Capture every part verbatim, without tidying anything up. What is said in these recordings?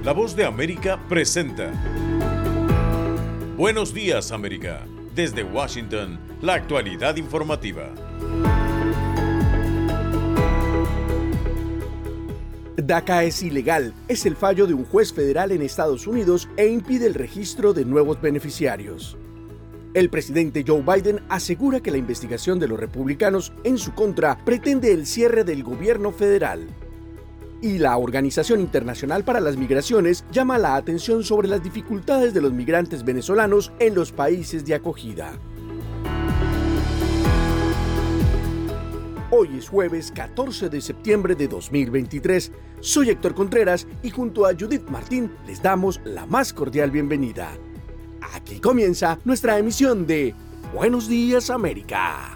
La Voz de América presenta Buenos Días, América. Desde Washington, la actualidad informativa. DACA es ilegal, es el fallo de un juez federal en Estados Unidos e impide el registro de nuevos beneficiarios. El presidente Joe Biden asegura que la investigación de los republicanos en su contra pretende el cierre del gobierno federal. Y la Organización Internacional para las Migraciones llama la atención sobre las dificultades de los migrantes venezolanos en los países de acogida. Hoy es jueves catorce de septiembre de dos mil veintitrés. Soy Héctor Contreras y junto a Judith Martín les damos la más cordial bienvenida. Aquí comienza nuestra emisión de Buenos Días, América.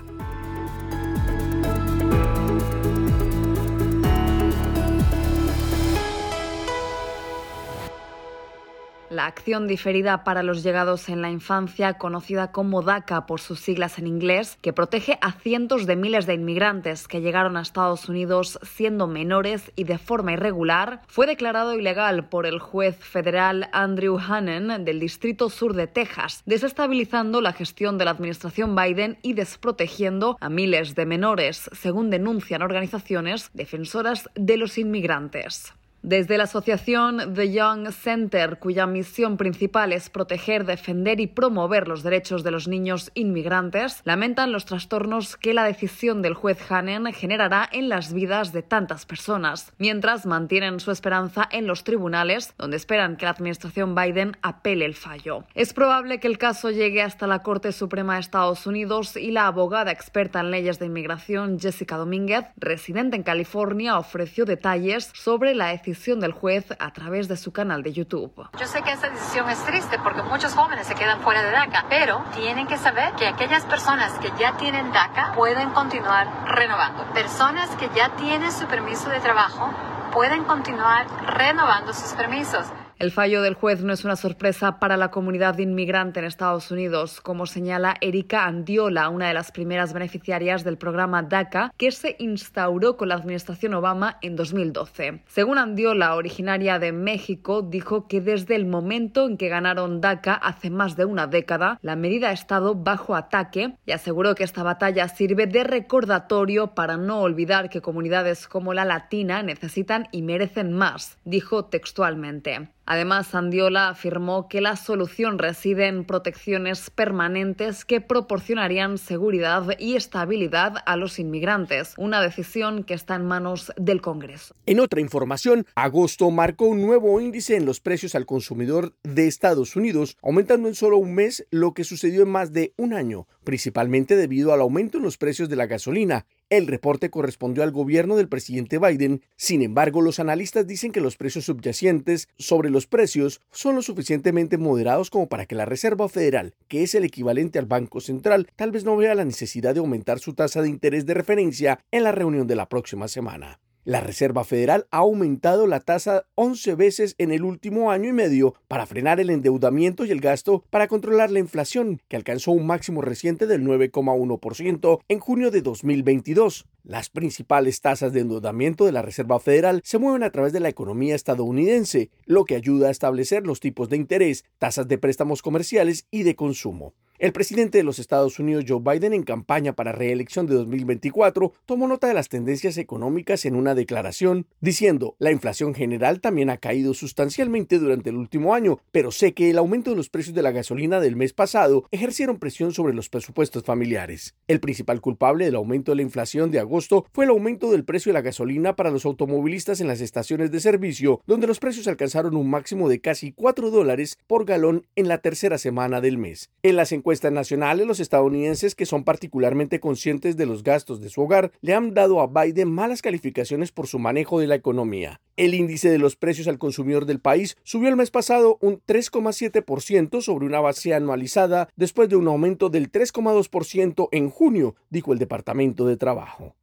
La acción diferida para los llegados en la infancia, conocida como DACA por sus siglas en inglés, que protege a cientos de miles de inmigrantes que llegaron a Estados Unidos siendo menores y de forma irregular, fue declarado ilegal por el juez federal Andrew Hanen del Distrito Sur de Texas, desestabilizando la gestión de la administración Biden y desprotegiendo a miles de menores, según denuncian organizaciones defensoras de los inmigrantes. Desde la asociación The Young Center, cuya misión principal es proteger, defender y promover los derechos de los niños inmigrantes, lamentan los trastornos que la decisión del juez Hanen generará en las vidas de tantas personas, mientras mantienen su esperanza en los tribunales, donde esperan que la administración Biden apele el fallo. Es probable que el caso llegue hasta la Corte Suprema de Estados Unidos y la abogada experta en leyes de inmigración Jessica Domínguez, residente en California, ofreció detalles sobre la decisión del juez a través de su canal de YouTube. Yo sé que esta decisión es triste porque muchos jóvenes se quedan fuera de DACA, pero tienen que saber que aquellas personas que ya tienen DACA pueden continuar renovando. Personas que ya tienen su permiso de trabajo pueden continuar renovando sus permisos. El fallo del juez no es una sorpresa para la comunidad inmigrante en Estados Unidos, como señala Erika Andiola, una de las primeras beneficiarias del programa DACA, que se instauró con la administración Obama en dos mil doce. Según Andiola, originaria de México, dijo que desde el momento en que ganaron DACA hace más de una década, la medida ha estado bajo ataque y aseguró que esta batalla sirve de recordatorio para no olvidar que comunidades como la latina necesitan y merecen más, dijo textualmente. Además, Andiola afirmó que la solución reside en protecciones permanentes que proporcionarían seguridad y estabilidad a los inmigrantes, una decisión que está en manos del Congreso. En otra información, agosto marcó un nuevo índice en los precios al consumidor de Estados Unidos, aumentando en solo un mes lo que sucedió en más de un año, principalmente debido al aumento en los precios de la gasolina. El reporte correspondió al gobierno del presidente Biden. Sin embargo, los analistas dicen que los precios subyacentes sobre los precios son lo suficientemente moderados como para que la Reserva Federal, que es el equivalente al Banco Central, tal vez no vea la necesidad de aumentar su tasa de interés de referencia en la reunión de la próxima semana. La Reserva Federal ha aumentado la tasa once veces en el último año y medio para frenar el endeudamiento y el gasto para controlar la inflación, que alcanzó un máximo reciente del nueve coma uno por ciento en junio de dos mil veintidós. Las principales tasas de endeudamiento de la Reserva Federal se mueven a través de la economía estadounidense, lo que ayuda a establecer los tipos de interés, tasas de préstamos comerciales y de consumo. El presidente de los Estados Unidos, Joe Biden, en campaña para reelección de dos mil veinticuatro, tomó nota de las tendencias económicas en una declaración, diciendo: la inflación general también ha caído sustancialmente durante el último año, pero sé que el aumento de los precios de la gasolina del mes pasado ejercieron presión sobre los presupuestos familiares. El principal culpable del aumento de la inflación de agosto fue el aumento del precio de la gasolina para los automovilistas en las estaciones de servicio, donde los precios alcanzaron un máximo de casi cuatro dólares por galón en la tercera semana del mes. En las encuestas nacionales, los estadounidenses, que son particularmente conscientes de los gastos de su hogar, le han dado a Biden malas calificaciones por su manejo de la economía. El índice de los precios al consumidor del país subió el mes pasado un tres coma siete por ciento sobre una base anualizada después de un aumento del tres coma dos por ciento en junio, dijo el Departamento de Trabajo.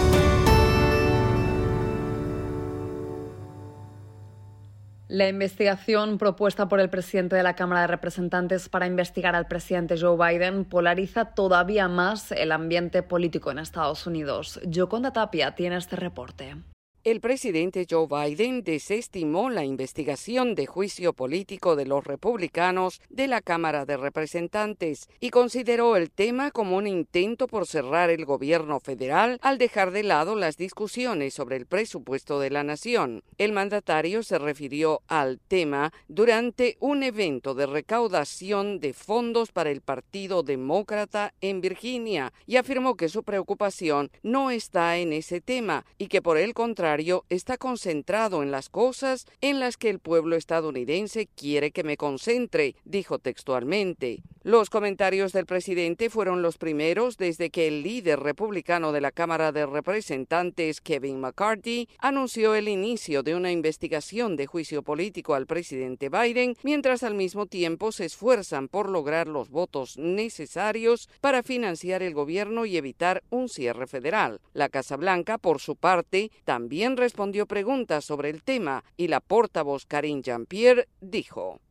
La investigación propuesta por el presidente de la Cámara de Representantes para investigar al presidente Joe Biden polariza todavía más el ambiente político en Estados Unidos. Yoconda Tapia tiene este reporte. El presidente Joe Biden desestimó la investigación de juicio político de los republicanos de la Cámara de Representantes y consideró el tema como un intento por cerrar el gobierno federal al dejar de lado las discusiones sobre el presupuesto de la nación. El mandatario se refirió al tema durante un evento de recaudación de fondos para el Partido Demócrata en Virginia y afirmó que su preocupación no está en ese tema y que por el contrario está concentrado en las cosas en las que el pueblo estadounidense quiere que me concentre, dijo textualmente. Los comentarios del presidente fueron los primeros desde que el líder republicano de la Cámara de Representantes, Kevin McCarthy, anunció el inicio de una investigación de juicio político al presidente Biden, mientras al mismo tiempo se esfuerzan por lograr los votos necesarios para financiar el gobierno y evitar un cierre federal. La Casa Blanca, por su parte, también respondió preguntas sobre el tema y la portavoz Karine Jean-Pierre dijo: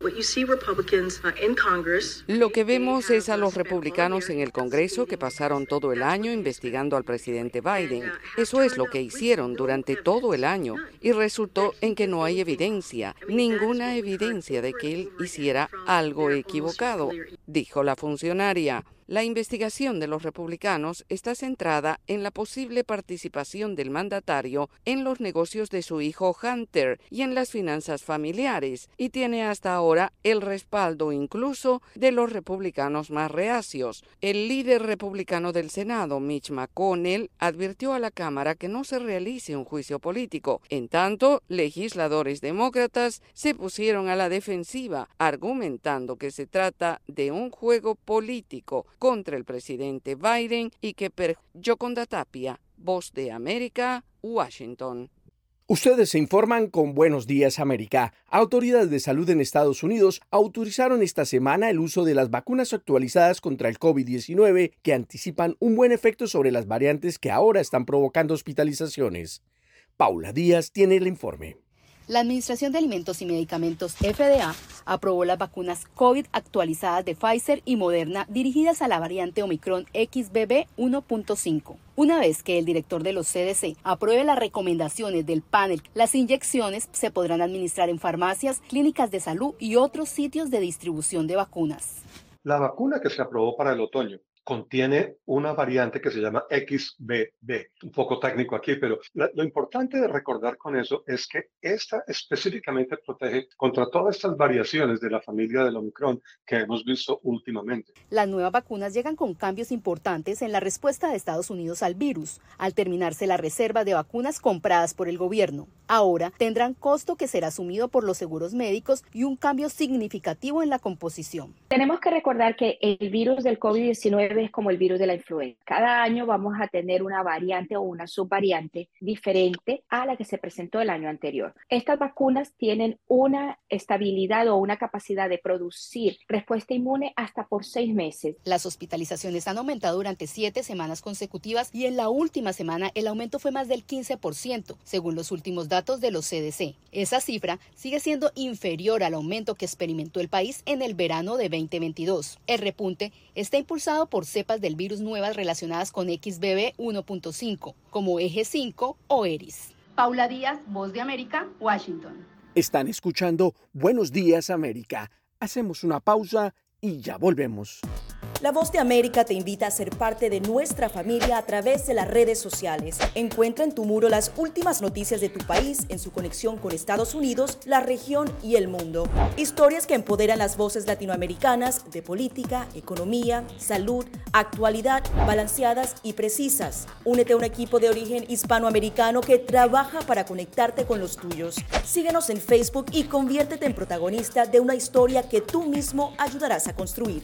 Lo que vemos es a los republicanos en el Congreso que pasaron todo el año investigando al presidente Biden. Eso es lo que hicieron durante todo el año y resultó en que no hay evidencia, ninguna evidencia de que él hiciera algo equivocado, dijo la funcionaria. La investigación de los republicanos está centrada en la posible participación del mandatario en los negocios de su hijo Hunter y en las finanzas familiares, y tiene hasta ahora el respaldo incluso de los republicanos más reacios. El líder republicano del Senado, Mitch McConnell, advirtió a la Cámara que no se realice un juicio político. En tanto, legisladores demócratas se pusieron a la defensiva, argumentando que se trata de un juego político contra el presidente Biden y que per... Yoconda Tapia, Voz de América, Washington. Ustedes se informan con Buenos Días América. Autoridades de salud en Estados Unidos autorizaron esta semana el uso de las vacunas actualizadas contra el COVID diecinueve que anticipan un buen efecto sobre las variantes que ahora están provocando hospitalizaciones. Paula Díaz tiene el informe. La Administración de Alimentos y Medicamentos F D A aprobó las vacunas COVID actualizadas de Pfizer y Moderna dirigidas a la variante Omicron X B B uno punto cinco. Una vez que el director de los C D C apruebe las recomendaciones del panel, las inyecciones se podrán administrar en farmacias, clínicas de salud y otros sitios de distribución de vacunas. La vacuna que se aprobó para el otoño contiene una variante que se llama X B B. Un poco técnico aquí, pero la, lo importante de recordar con eso es que esta específicamente protege contra todas estas variaciones de la familia del Omicron que hemos visto últimamente. Las nuevas vacunas llegan con cambios importantes en la respuesta de Estados Unidos al virus, al terminarse la reserva de vacunas compradas por el gobierno. Ahora tendrán costo que será asumido por los seguros médicos y un cambio significativo en la composición. Tenemos que recordar que el virus del COVID diecinueve es como el virus de la influenza. Cada año vamos a tener una variante o una subvariante diferente a la que se presentó el año anterior. Estas vacunas tienen una estabilidad o una capacidad de producir respuesta inmune hasta por seis meses. Las hospitalizaciones han aumentado durante siete semanas consecutivas y en la última semana el aumento fue más del quince por ciento, según los últimos datos de los C D C. Esa cifra sigue siendo inferior al aumento que experimentó el país en el verano de veinte veintidós. El repunte está impulsado por cepas del virus nuevas relacionadas con X B B uno punto cinco, como E G cinco o Eris. Paula Díaz, Voz de América, Washington. Están escuchando Buenos Días América. Hacemos una pausa y ya volvemos. La Voz de América te invita a ser parte de nuestra familia a través de las redes sociales. Encuentra en tu muro las últimas noticias de tu país en su conexión con Estados Unidos, la región y el mundo. Historias que empoderan las voces latinoamericanas de política, economía, salud, actualidad, balanceadas y precisas. Únete a un equipo de origen hispanoamericano que trabaja para conectarte con los tuyos. Síguenos en Facebook y conviértete en protagonista de una historia que tú mismo ayudarás a construir.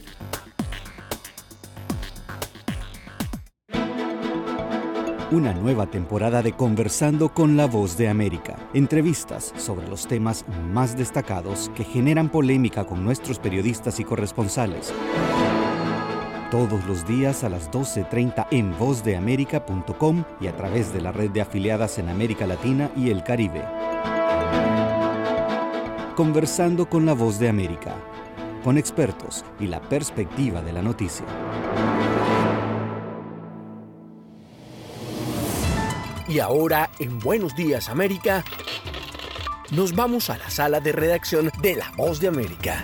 Una nueva temporada de Conversando con la Voz de América. Entrevistas sobre los temas más destacados que generan polémica con nuestros periodistas y corresponsales. Todos los días a las doce treinta en voz de américa punto com y a través de la red de afiliadas en América Latina y el Caribe. Conversando con la Voz de América, con expertos y la perspectiva de la noticia. Y ahora, en Buenos Días América, nos vamos a la sala de redacción de La Voz de América.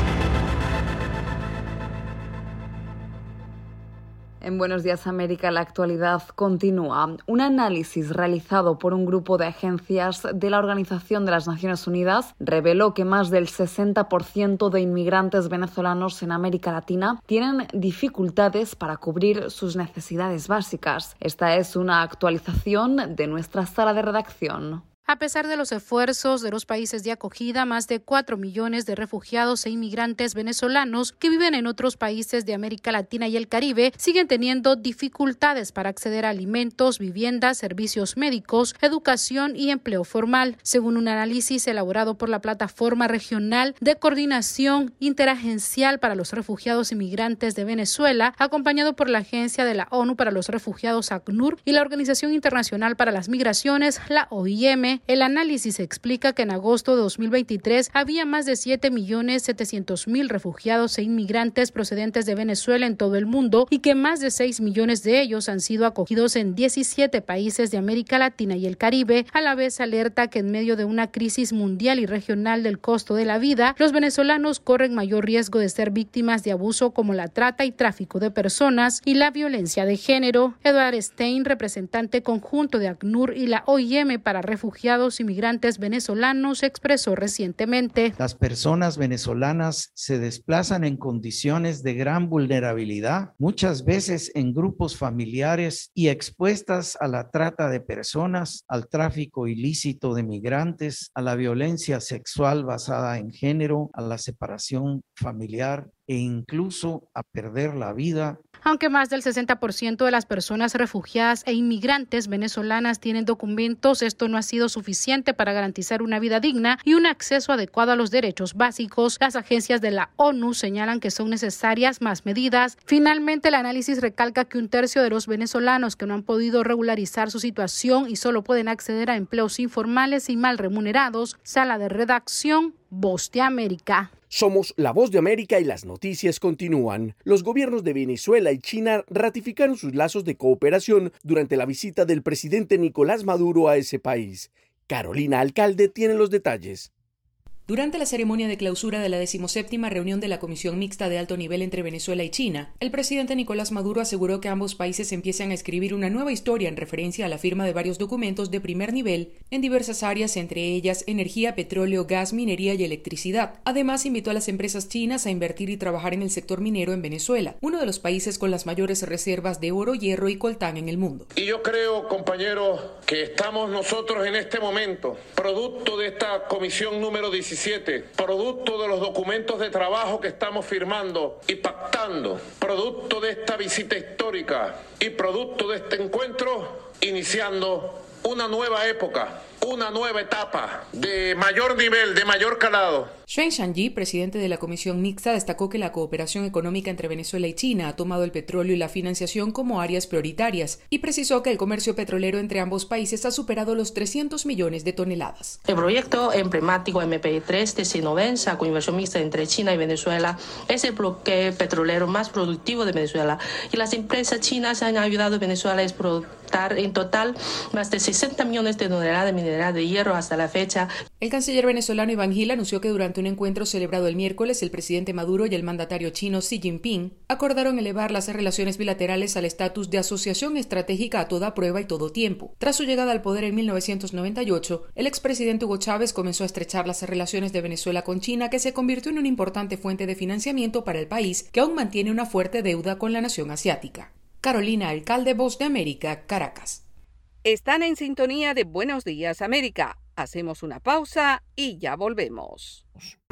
En Buenos Días América, la actualidad continúa. Un análisis realizado por un grupo de agencias de la Organización de las Naciones Unidas reveló que más del sesenta por ciento de inmigrantes venezolanos en América Latina tienen dificultades para cubrir sus necesidades básicas. Esta es una actualización de nuestra sala de redacción. A pesar de los esfuerzos de los países de acogida, más de cuatro millones de refugiados e inmigrantes venezolanos que viven en otros países de América Latina y el Caribe siguen teniendo dificultades para acceder a alimentos, viviendas, servicios médicos, educación y empleo formal, según un análisis elaborado por la Plataforma Regional de Coordinación Interagencial para los Refugiados e Inmigrantes de Venezuela, acompañado por la Agencia de la ONU para los Refugiados ACNUR y la Organización Internacional para las Migraciones, la O I M. El análisis explica que en agosto de dos mil veintitrés había más de siete millones setecientos mil refugiados e inmigrantes procedentes de Venezuela en todo el mundo y que más de seis millones de ellos han sido acogidos en diecisiete países de América Latina y el Caribe. A la vez alerta que en medio de una crisis mundial y regional del costo de la vida, los venezolanos corren mayor riesgo de ser víctimas de abuso como la trata y tráfico de personas y la violencia de género. Edward Stein, representante conjunto de ACNUR y la O I M para refugiados inmigrantes venezolanos, expresó recientemente: las personas venezolanas se desplazan en condiciones de gran vulnerabilidad, muchas veces en grupos familiares y expuestas a la trata de personas, al tráfico ilícito de migrantes, a la violencia sexual basada en género, a la separación familiar e incluso a perder la vida. Aunque más del sesenta por ciento de las personas refugiadas e inmigrantes venezolanas tienen documentos, esto no ha sido suficiente para garantizar una vida digna y un acceso adecuado a los derechos básicos. Las agencias de la ONU señalan que son necesarias más medidas. Finalmente, el análisis recalca que un tercio de los venezolanos que no han podido regularizar su situación y solo pueden acceder a empleos informales y mal remunerados. Sala de redacción, Voz de América. Somos La Voz de América y las noticias continúan. Los gobiernos de Venezuela y China ratificaron sus lazos de cooperación durante la visita del presidente Nicolás Maduro a ese país. Carolina Alcalde tiene los detalles. Durante la ceremonia de clausura de la decimoséptima reunión de la Comisión Mixta de Alto Nivel entre Venezuela y China, el presidente Nicolás Maduro aseguró que ambos países empiezan a escribir una nueva historia en referencia a la firma de varios documentos de primer nivel en diversas áreas, entre ellas energía, petróleo, gas, minería y electricidad. Además, invitó a las empresas chinas a invertir y trabajar en el sector minero en Venezuela, uno de los países con las mayores reservas de oro, hierro y coltán en el mundo. Y yo creo, compañeros, que estamos nosotros en este momento, producto de esta comisión número diecisiete, producto de los documentos de trabajo que estamos firmando y pactando, producto de esta visita histórica y producto de este encuentro, iniciando una nueva época, una nueva etapa de mayor nivel, de mayor calado. Xuan Shangyi, presidente de la Comisión Mixta, destacó que la cooperación económica entre Venezuela y China ha tomado el petróleo y la financiación como áreas prioritarias y precisó que el comercio petrolero entre ambos países ha superado los trescientos millones de toneladas. El proyecto emblemático M P tres de Sinovenza, con inversión mixta entre China y Venezuela, es el bloque petrolero más productivo de Venezuela y las empresas chinas han ayudado a Venezuela a exportar en total más de sesenta millones de toneladas de mineral de hierro hasta la fecha. El canciller venezolano Iván Gil anunció que durante un encuentro celebrado el miércoles, el presidente Maduro y el mandatario chino Xi Jinping acordaron elevar las relaciones bilaterales al estatus de asociación estratégica a toda prueba y todo tiempo. Tras su llegada al poder en mil novecientos noventa y ocho, el expresidente Hugo Chávez comenzó a estrechar las relaciones de Venezuela con China, que se convirtió en una importante fuente de financiamiento para el país, que aún mantiene una fuerte deuda con la nación asiática. Carolina Alcalde, Voz de América, Caracas. Están en sintonía de Buenos Días América. Hacemos una pausa y ya volvemos.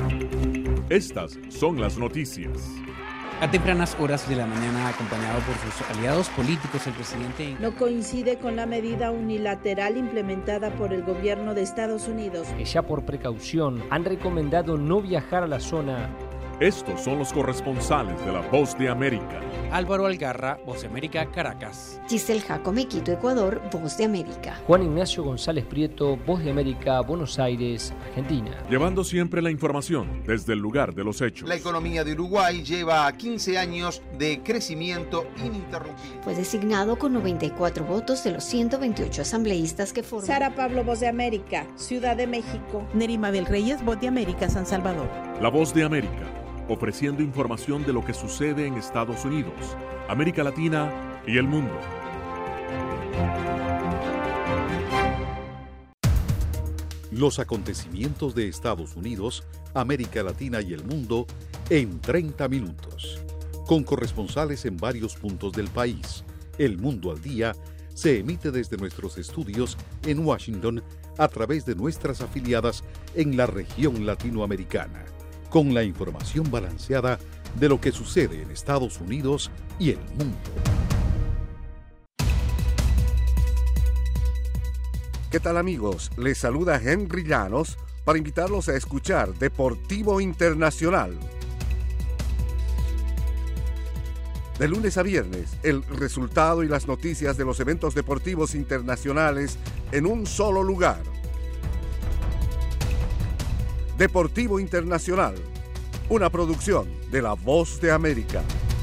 Estas son las noticias. A tempranas horas de la mañana, acompañado por sus aliados políticos, el presidente... No coincide con la medida unilateral implementada por el gobierno de Estados Unidos. Que ya por precaución han recomendado no viajar a la zona Estos son los corresponsales de La Voz de América. Álvaro Algarra, Voz de América, Caracas. Giselle Jacome, Quito, Ecuador, Voz de América. Juan Ignacio González Prieto, Voz de América, Buenos Aires, Argentina. Llevando siempre la información desde el lugar de los hechos. La economía de Uruguay lleva quince años de crecimiento ininterrumpido. Fue designado con noventa y cuatro votos de los ciento veintiocho asambleístas que forman. Sara Pablo, Voz de América, Ciudad de México. Nerima Bel Reyes, Voz de América, San Salvador. La Voz de América, ofreciendo información de lo que sucede en Estados Unidos, América Latina y el mundo. Los acontecimientos de Estados Unidos, América Latina y el mundo en treinta minutos. Con corresponsales en varios puntos del país. El Mundo al Día se emite desde nuestros estudios en Washington a través de nuestras afiliadas en la región latinoamericana, con la información balanceada de lo que sucede en Estados Unidos y el mundo. ¿Qué tal, amigos? Les saluda Henry Llanos para invitarlos a escuchar Deportivo Internacional. De lunes a viernes, el resultado y las noticias de los eventos deportivos internacionales en un solo lugar. Deportivo Internacional, una producción de La Voz de América.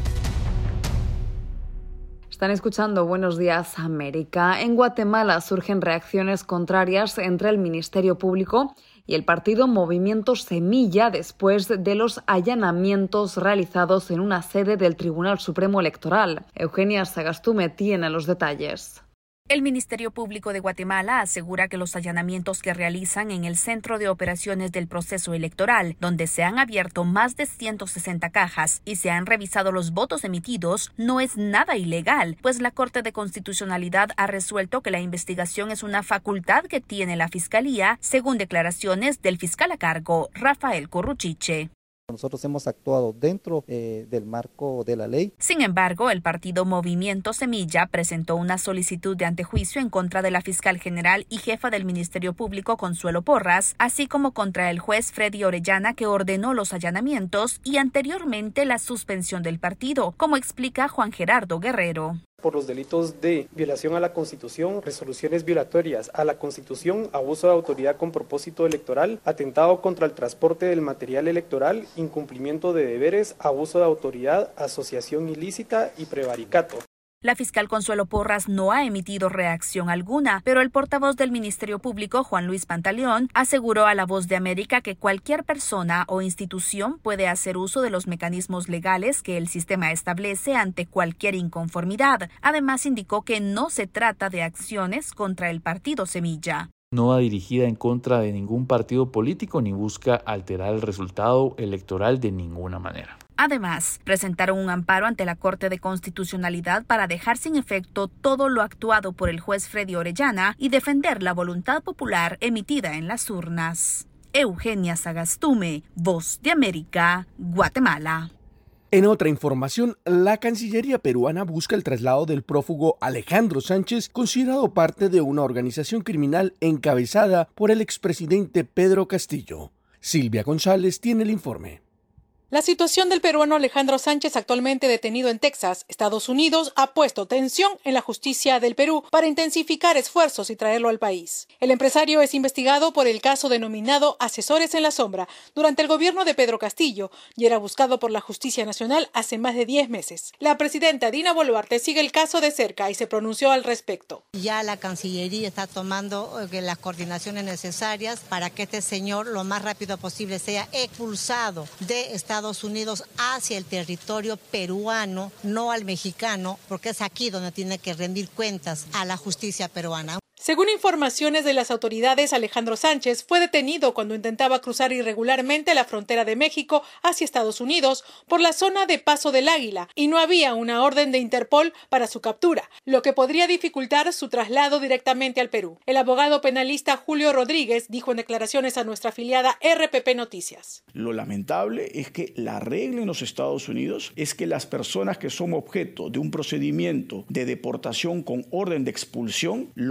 Están escuchando Buenos Días América. En Guatemala surgen reacciones contrarias entre el Ministerio Público y el partido Movimiento Semilla después de los allanamientos realizados en una sede del Tribunal Supremo Electoral. Eugenia Sagastume tiene los detalles. El Ministerio Público de Guatemala asegura que los allanamientos que realizan en el Centro de Operaciones del Proceso Electoral, donde se han abierto más de ciento sesenta cajas y se han revisado los votos emitidos, no es nada ilegal, pues la Corte de Constitucionalidad ha resuelto que la investigación es una facultad que tiene la Fiscalía, según declaraciones del fiscal a cargo, Rafael Corruchiche. Nosotros hemos actuado dentro eh, del marco de la ley. Sin embargo, el partido Movimiento Semilla presentó una solicitud de antejuicio en contra de la fiscal general y jefa del Ministerio Público, Consuelo Porras, así como contra el juez Freddy Orellana, que ordenó los allanamientos y anteriormente la suspensión del partido, como explica Juan Gerardo Guerrero. Por los delitos de violación a la Constitución, resoluciones violatorias a la Constitución, abuso de autoridad con propósito electoral, atentado contra el transporte del material electoral, incumplimiento de deberes, abuso de autoridad, asociación ilícita y prevaricato. La fiscal Consuelo Porras no ha emitido reacción alguna, pero el portavoz del Ministerio Público, Juan Luis Pantaleón, aseguró a La Voz de América que cualquier persona o institución puede hacer uso de los mecanismos legales que el sistema establece ante cualquier inconformidad. Además, indicó que no se trata de acciones contra el partido Semilla. No va dirigida en contra de ningún partido político ni busca alterar el resultado electoral de ninguna manera. Además, presentaron un amparo ante la Corte de Constitucionalidad para dejar sin efecto todo lo actuado por el juez Freddy Orellana y defender la voluntad popular emitida en las urnas. Eugenia Sagastume, Voz de América, Guatemala. En otra información, la Cancillería peruana busca el traslado del prófugo Alejandro Sánchez, considerado parte de una organización criminal encabezada por el expresidente Pedro Castillo. Silvia González tiene el informe. La situación del peruano Alejandro Sánchez, actualmente detenido en Texas, Estados Unidos, ha puesto tensión en la justicia del Perú para intensificar esfuerzos y traerlo al país. El empresario es investigado por el caso denominado Asesores en la Sombra durante el gobierno de Pedro Castillo y era buscado por la Justicia Nacional hace más de diez meses. La presidenta Dina Boluarte sigue el caso de cerca y se pronunció al respecto. Ya la Cancillería está tomando las coordinaciones necesarias para que este señor lo más rápido posible sea expulsado de Estados Estados Unidos hacia el territorio peruano, no al mexicano, porque es aquí donde tiene que rendir cuentas a la justicia peruana. Según informaciones de las autoridades, Alejandro Sánchez fue detenido cuando intentaba cruzar irregularmente la frontera de México hacia Estados Unidos por la zona de Paso del Águila y no había una orden de Interpol para su captura, lo que podría dificultar su traslado directamente al Perú. El abogado penalista Julio Rodríguez dijo en declaraciones a nuestra afiliada R P P Noticias. Lo lamentable es que la regla en los Estados Unidos es que las personas que son objeto de un procedimiento de deportación con orden de expulsión lo sean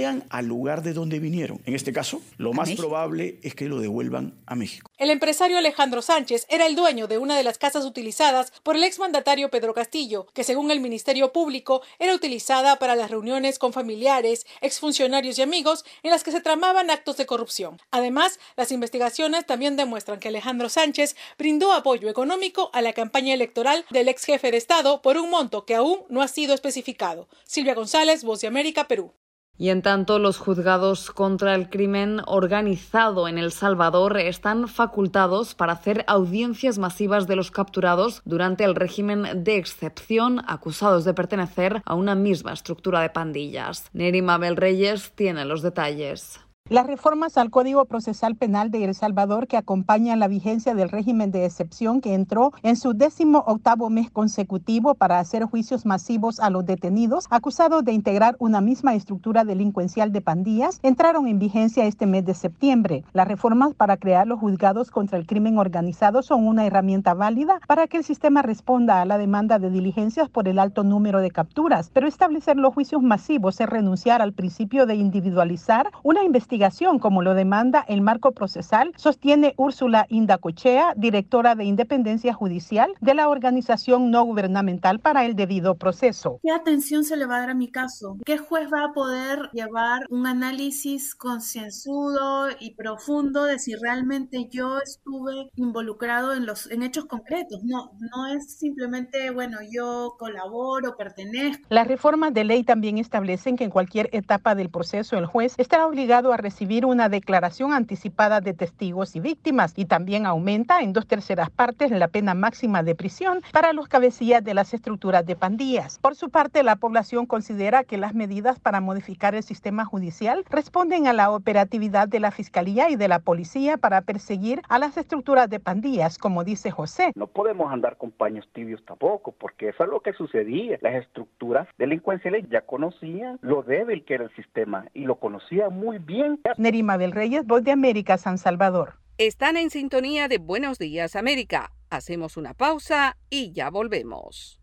vayan al lugar de donde vinieron. En este caso, lo más probable es que lo devuelvan a México. El empresario Alejandro Sánchez era el dueño de una de las casas utilizadas por el exmandatario Pedro Castillo, que según el Ministerio Público era utilizada para las reuniones con familiares, exfuncionarios y amigos en las que se tramaban actos de corrupción. Además, las investigaciones también demuestran que Alejandro Sánchez brindó apoyo económico a la campaña electoral del ex jefe de Estado por un monto que aún no ha sido especificado. Silvia González, Voz de América, Perú. Y en tanto, los juzgados contra el crimen organizado en El Salvador están facultados para hacer audiencias masivas de los capturados durante el régimen de excepción, acusados de pertenecer a una misma estructura de pandillas. Neri Mabel Reyes tiene los detalles. Las reformas al Código Procesal Penal de El Salvador que acompañan la vigencia del régimen de excepción que entró en su décimo octavo mes consecutivo para hacer juicios masivos a los detenidos acusados de integrar una misma estructura delincuencial de pandillas entraron en vigencia este mes de septiembre. Las reformas para crear los juzgados contra el crimen organizado son una herramienta válida para que el sistema responda a la demanda de diligencias por el alto número de capturas, pero establecer los juicios masivos es renunciar al principio de individualizar una investigación como lo demanda el marco procesal, sostiene Úrsula Indacochea, directora de Independencia Judicial de la organización no gubernamental para el debido proceso. ¿Qué atención se le va a dar a mi caso? ¿Qué juez va a poder llevar un análisis concienzudo y profundo de si realmente yo estuve involucrado en los en hechos concretos? No, no es simplemente, bueno, yo colaboro, pertenezco. Las reformas de ley también establecen que en cualquier etapa del proceso el juez estará obligado a recibir una declaración anticipada de testigos y víctimas y también aumenta en dos terceras partes la pena máxima de prisión para los cabecillas de las estructuras de pandillas. Por su parte, la población considera que las medidas para modificar el sistema judicial responden a la operatividad de la Fiscalía y de la Policía para perseguir a las estructuras de pandillas, como dice José. No podemos andar con paños tibios tampoco, porque eso es lo que sucedía. Las estructuras delincuenciales ya conocían lo débil que era el sistema y lo conocían muy bien. Neri Mabel Reyes, Voz de América, San Salvador. Están en sintonía de Buenos Días, América. Hacemos una pausa y ya volvemos.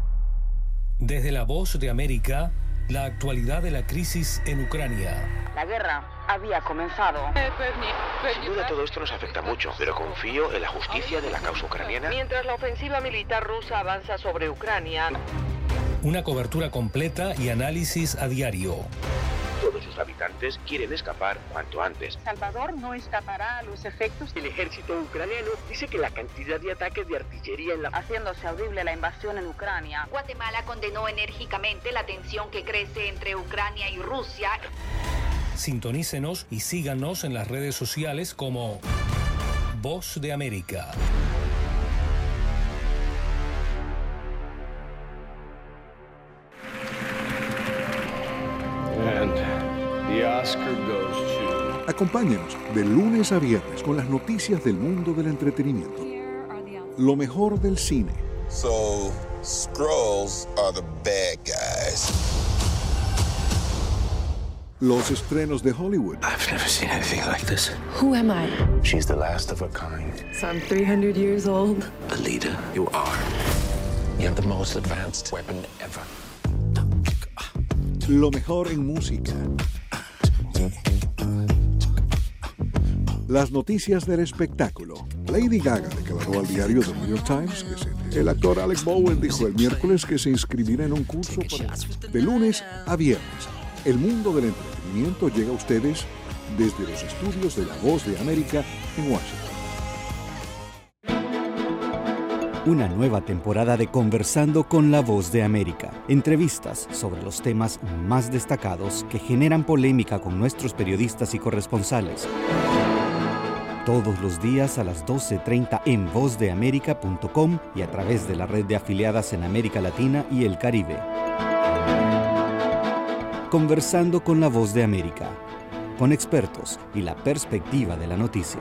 Desde la Voz de América, la actualidad de la crisis en Ucrania. La guerra había comenzado. Sin duda todo esto nos afecta mucho, pero confío en la justicia de la causa ucraniana. Mientras la ofensiva militar rusa avanza sobre Ucrania. Una cobertura completa y análisis a diario. Todos sus habitantes quieren escapar cuanto antes. Salvador no escapará a los efectos. El ejército ucraniano dice que la cantidad de ataques de artillería en la... haciéndose audible la invasión en Ucrania. Guatemala condenó enérgicamente la tensión que crece entre Ucrania y Rusia. Sintonícenos y síganos en las redes sociales como Voz de América. Acompáñenos de lunes a viernes con las noticias del mundo del entretenimiento. Lo mejor del cine. So, Skrulls are the bad guys. Los estrenos de Hollywood. I've never seen anything like this. Who am I? She's the last of her kind. So I'm three hundred years old. Alita, you are. You have the most advanced weapon ever. Lo mejor en música. Las noticias del espectáculo. Lady Gaga declaró al diario The New York Times que se... El actor Alec Bowen dijo el miércoles que se inscribirá en un curso para... De lunes a viernes. El mundo del entretenimiento llega a ustedes desde los estudios de La Voz de América en Washington. Una nueva temporada de Conversando con La Voz de América. Entrevistas sobre los temas más destacados que generan polémica con nuestros periodistas y corresponsales. Todos los días a las doce treinta en voz de américa punto com y a través de la red de afiliadas en América Latina y el Caribe. Conversando con La Voz de América, con expertos y la perspectiva de la noticia.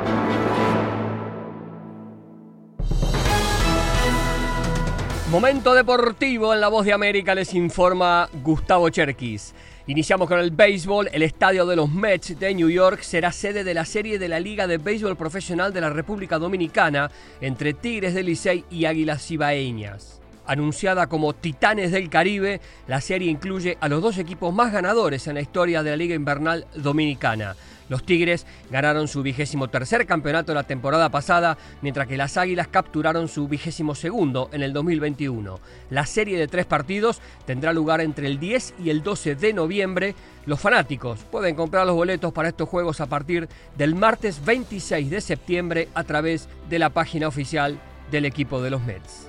Momento deportivo en La Voz de América, les informa Gustavo Cherkis. Iniciamos con el béisbol. El estadio de los Mets de New York será sede de la serie de la Liga de Béisbol Profesional de la República Dominicana entre Tigres del Licey y Águilas Cibaeñas. Anunciada como Titanes del Caribe, la serie incluye a los dos equipos más ganadores en la historia de la Liga Invernal Dominicana. Los Tigres ganaron su vigésimo tercer campeonato la temporada pasada, mientras que las Águilas capturaron su vigésimo segundo en el dos mil veintiuno. La serie de tres partidos tendrá lugar entre el diez y el doce de noviembre. Los fanáticos pueden comprar los boletos para estos juegos a partir del martes veintiséis de septiembre a través de la página oficial del equipo de los Mets.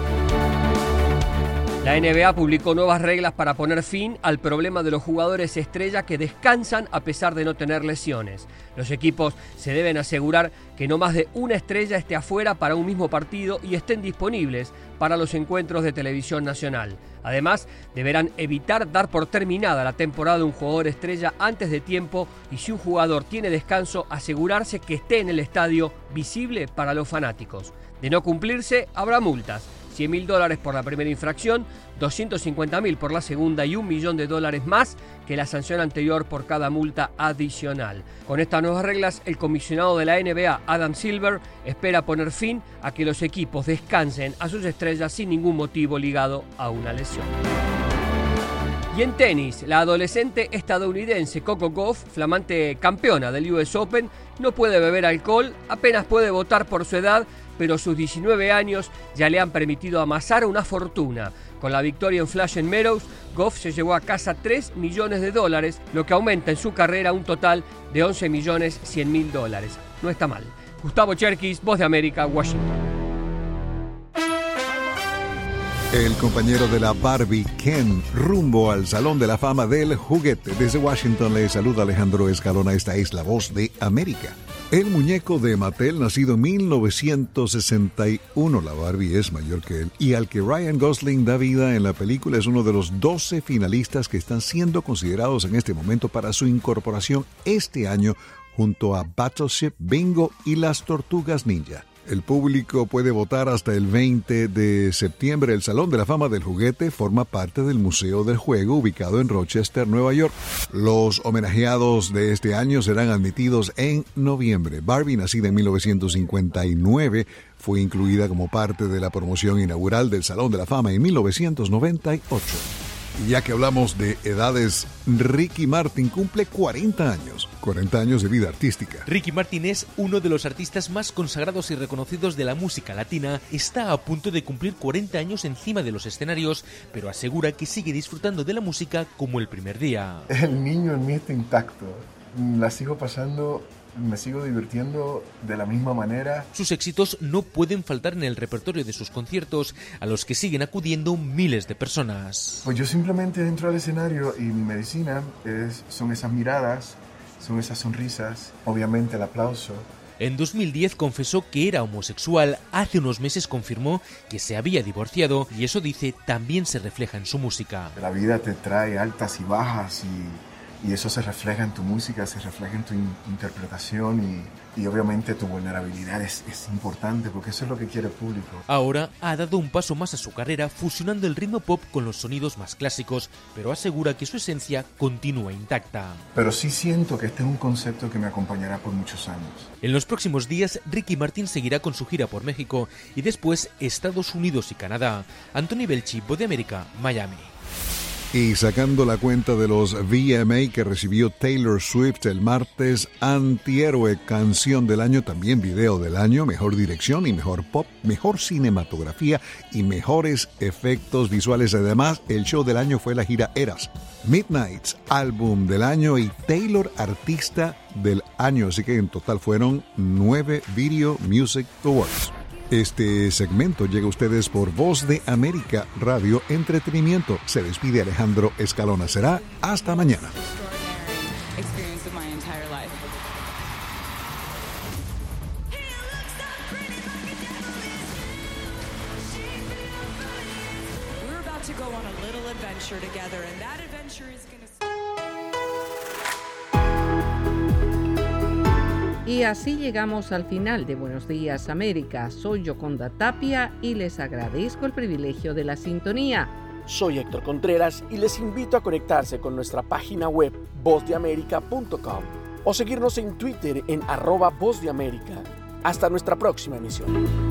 La N B A publicó nuevas reglas para poner fin al problema de los jugadores estrella que descansan a pesar de no tener lesiones. Los equipos se deben asegurar que no más de una estrella esté afuera para un mismo partido y estén disponibles para los encuentros de televisión nacional. Además, deberán evitar dar por terminada la temporada de un jugador estrella antes de tiempo y si un jugador tiene descanso, asegurarse que esté en el estadio visible para los fanáticos. De no cumplirse, habrá multas. cien mil dólares por la primera infracción, doscientos cincuenta mil por la segunda y un millón de dólares más que la sanción anterior por cada multa adicional. Con estas nuevas reglas, el comisionado de la N B A, Adam Silver, espera poner fin a que los equipos descansen a sus estrellas sin ningún motivo ligado a una lesión. Y en tenis, la adolescente estadounidense Coco Gauff, flamante campeona del U S Open, no puede beber alcohol, apenas puede votar por su edad, pero sus diecinueve años ya le han permitido amasar una fortuna. Con la victoria en Flushing Meadows, Gauff se llevó a casa tres millones de dólares, lo que aumenta en su carrera un total de once millones cien mil dólares. No está mal. Gustavo Cherkis, Voz de América, Washington. El compañero de la Barbie, Ken, rumbo al Salón de la Fama del Juguete. Desde Washington le saluda Alejandro Escalona. Esta es la Voz de América. El muñeco de Mattel, nacido en mil novecientos sesenta y uno, la Barbie es mayor que él, y al que Ryan Gosling da vida en la película, es uno de los doce finalistas que están siendo considerados en este momento para su incorporación este año junto a Battleship, Bingo y las Tortugas Ninja. El público puede votar hasta el veinte de septiembre. El Salón de la Fama del Juguete forma parte del Museo del Juego ubicado en Rochester, Nueva York. Los homenajeados de este año serán admitidos en noviembre. Barbie, nacida en mil novecientos cincuenta y nueve, fue incluida como parte de la promoción inaugural del Salón de la Fama en mil novecientos noventa y ocho. Y ya que hablamos de edades, Ricky Martin cumple cuarenta años. cuarenta años de vida artística. Ricky Martin es uno de los artistas más consagrados y reconocidos de la música latina. Está a punto de cumplir cuarenta años encima de los escenarios, pero asegura que sigue disfrutando de la música como el primer día. El niño en mí está intacto. La sigo pasando... Me sigo divirtiendo de la misma manera. Sus éxitos no pueden faltar en el repertorio de sus conciertos, a los que siguen acudiendo miles de personas. Pues yo simplemente entro al escenario y mi medicina es, son esas miradas, son esas sonrisas, obviamente el aplauso. En dos mil diez confesó que era homosexual, hace unos meses confirmó que se había divorciado y eso, dice, también se refleja en su música. La vida te trae altas y bajas y... Y eso se refleja en tu música, se refleja en tu in- interpretación y, y obviamente tu vulnerabilidad es, es importante porque eso es lo que quiere el público. Ahora ha dado un paso más a su carrera fusionando el ritmo pop con los sonidos más clásicos, pero asegura que su esencia continúa intacta. Pero sí siento que este es un concepto que me acompañará por muchos años. En los próximos días, Ricky Martin seguirá con su gira por México y después Estados Unidos y Canadá. Anthony Belchi, Voz de América, Miami. Y sacando la cuenta de los V M A que recibió Taylor Swift el martes, Antihéroe, Canción del Año, también Video del Año, Mejor Dirección y Mejor Pop, Mejor Cinematografía y Mejores Efectos Visuales. Además, el show del año fue la gira Eras. Midnights, Álbum del Año y Taylor, Artista del Año. Así que en total fueron nueve Video Music Awards. Este segmento llega a ustedes por Voz de América Radio Entretenimiento. Se despide Alejandro Escalona. Será hasta mañana. Y así llegamos al final de Buenos Días América. Soy Yoconda Tapia y les agradezco el privilegio de la sintonía. Soy Héctor Contreras y les invito a conectarse con nuestra página web voz de américa punto com o seguirnos en Twitter en arroba Voz de América. Hasta nuestra próxima emisión.